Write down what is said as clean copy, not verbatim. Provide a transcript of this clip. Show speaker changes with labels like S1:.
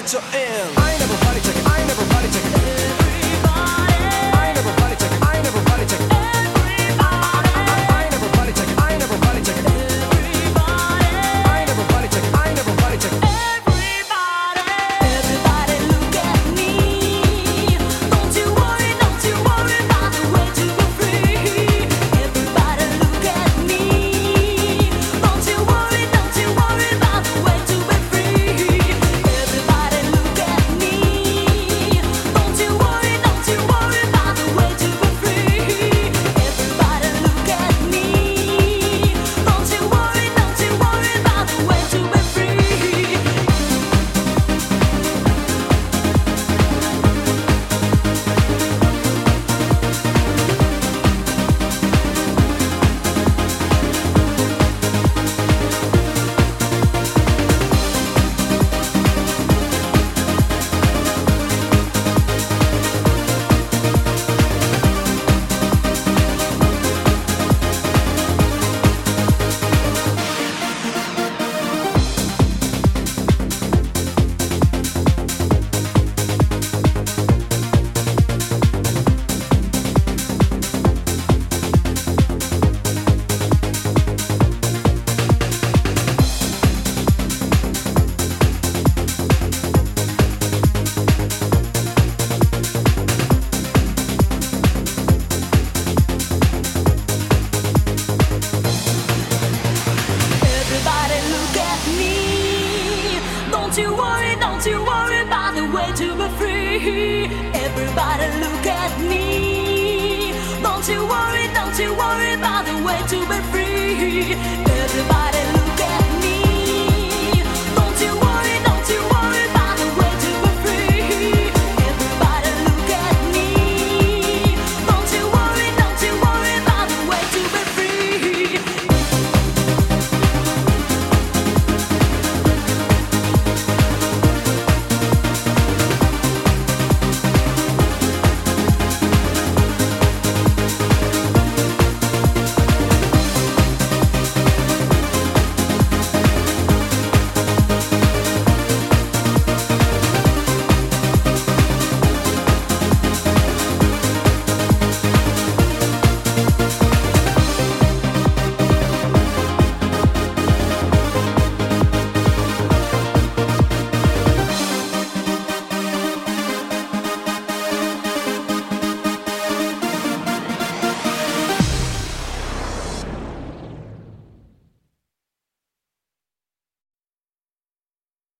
S1: let you in. I never body check it, I never body check it. I never body check it, I never body check it. I never body check it, I never body check it. I never body check it, I never body check it.
S2: Everybody look at me. Don't you worry about the way to be free. Everybody look at me. Don't you worry about the way to be free. Everybody look at me. Don't you worry about the way to be free. Everybody look at me. Don't you worry about the way to be free. Everybody look at me. Don't you worry about the way to be free. Everybody look at me. Don't you worry about the way to be free. Everybody